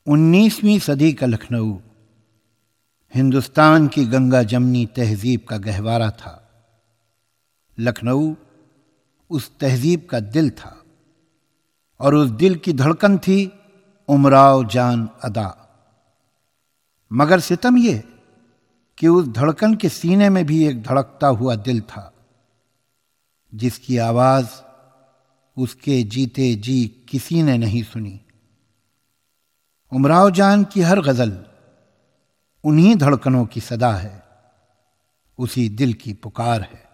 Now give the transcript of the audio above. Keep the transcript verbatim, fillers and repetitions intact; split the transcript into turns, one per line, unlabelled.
उन्नीसवीं सदी का लखनऊ हिंदुस्तान की गंगा जमनी तहजीब का गहवारा था। लखनऊ उस तहजीब का दिल था और उस दिल की धड़कन थी उमराव जान अदा। मगर सितम यह कि उस धड़कन के सीने में भी एक धड़कता हुआ दिल था, जिसकी आवाज उसके जीते जी किसी ने नहीं सुनी। उमराव जान की हर गजल उन्हीं धड़कनों की सदा है, उसी दिल की पुकार है।